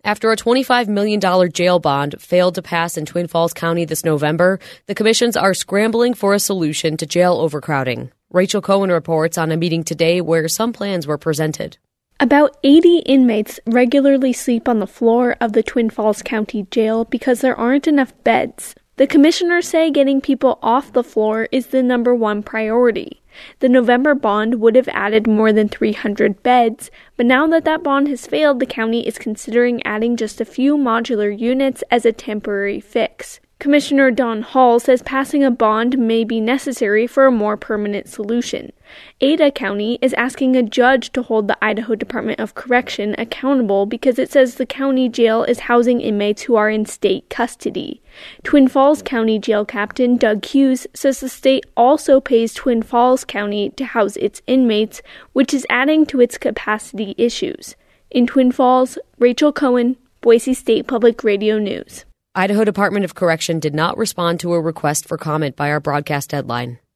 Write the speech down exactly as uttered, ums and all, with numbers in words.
After a twenty-five million dollars jail bond failed to pass in Twin Falls County this November, the commissions are scrambling for a solution to jail overcrowding. Rachel Cohen reports on a meeting today where some plans were presented. About eighty inmates regularly sleep on the floor of the Twin Falls County Jail because there aren't enough beds. The commissioners say getting people off the floor is the number one priority. The November bond would have added more than three hundred beds, but now that that bond has failed, the county is considering adding just a few modular units as a temporary fix. Commissioner Don Hall says passing a bond may be necessary for a more permanent solution. Ada County is asking a judge to hold the Idaho Department of Correction accountable because it says the county jail is housing inmates who are in state custody. Twin Falls County Jail Captain Doug Hughes says the state also pays Twin Falls County to house its inmates, which is adding to its capacity issues. In Twin Falls, Rachel Cohen, Boise State Public Radio News. Idaho Department of Correction did not respond to a request for comment by our broadcast deadline.